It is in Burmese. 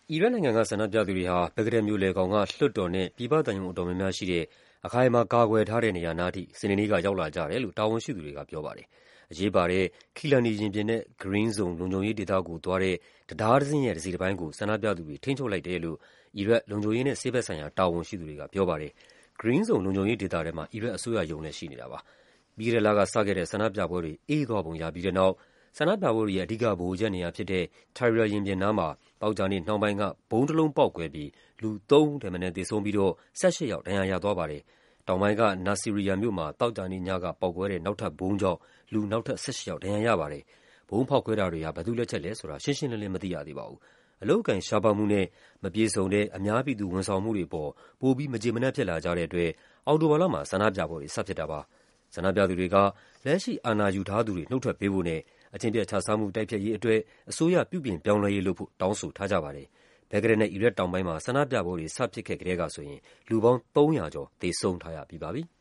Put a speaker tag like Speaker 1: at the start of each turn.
Speaker 1: အီရတ်နိုင်ငံကဆန္ဒပြသူတွေဟာ ဘဂ္ဂဒက်မြို့လယ်ခေါင်က လွှတ်တော်နဲ့ ပြည်ပသံရုံးအတော်များများရှိတဲ့ အခိုင်အမာကာကွယ်ထားတဲ့နေရာနားထိ စနေနေ့က ရောက်လာကြတယ်လို့ တာဝန်ရှိသူတွေကပြောပါတယ်။ အရေးပါတဲ့ Killarney ရင်ပြင်နဲ့ Green Zone လုံခြုံရေးဒေသကိုသွားတဲ့ တံတားတစင်းရဲ့ တစိတ်တပိုင်းကို ဆန္ဒပြသူတွေ ထိန်းချုပ်လိုက်တယ်လို့ အီရတ် လုံခြုံရေးနဲ့ ဆေးဘက်ဆိုင်ရာ တာဝန်ရှိသူတွေကပြောပါတယ်။ Green Zone လုံခြုံရေးဒေသထဲမှာ အီရတ်အစိုးရရုံးလည်းရှိနေတာပါ။ ပြီးခဲ့တဲ့လကစခဲ့တဲ့ ဆန္ဒပြပွဲတွေ အေးသွားပုံရပြီးတဲ့နောက် ဆန္ဒပြပွဲတွေရဲ့ အဓိက ဗဟိုချက်နေရာဖြစ်တဲ့ Tahrir ရင်ပြင်နားမှာ သောကြာနေ့နှောင်းပိုင်းက ဗုံးတလုံးပေါက်ကွဲပြီး လူ ၃ ဦးထက်မနည်း သေဆုံးပြီးတော့ ၁၈ ယောက် ဒဏ်ရာရသွားပါတယ်။ တောင်ပိုင်းက Nasiriyah မြို့မှာ သောကြာနေ့ညက ပေါက်ကွဲတဲ့ နောက်ထပ်ဗုံးကြောင့် လူ နောက်ထပ် ၁၈ ယောက် ဒဏ်ရာရပါတယ်။ ဗုံးဖောက်ခွဲတာတွေဟာ ဘယ်သူ့လက်ချက်လဲဆိုတာ ရှင်းရှင်းလင်းလင်း မသိရသေးပါဘူး။ အလုပ်အကိုင်ရှားပါးမှုနဲ့ မပြည့်စုံတဲ့ အများပြည်သူဝန်ဆောင်မှုတွေအပေါ် ပိုပြီး မကျေမနပ်ဖြစ်လာကြတဲ့အတွက် အောက်တိုဘာလမှာ ဆန္ဒပြပွဲတွေ စဖြစ်တာပါ။ ဆန္ဒပြသူတွေက လက်ရှိအာဏာယူထားသူတွေ နုတ်ထွက်ပေးဖို့နဲ့ အကျင့်ပျက်ခြစားမှု တိုက်ဖျက်ရေးအတွက် အစိုးရ ပြုပြင်ပြောင်းလဲရေးလုပ်ဖို့ တောင်းဆိုထားကြပါတယ်။ ဘဂ္ဂဒက်နဲ့ အီရတ်တောင်ပိုင်းမှာ ဆန္ဒပြပွဲတွေ စဖြစ်ခဲ့ကတည်းကဆိုရင် လူပေါင်း ၃၀၀ ကျော် သေဆုံးထားရပြီးပါပြီ။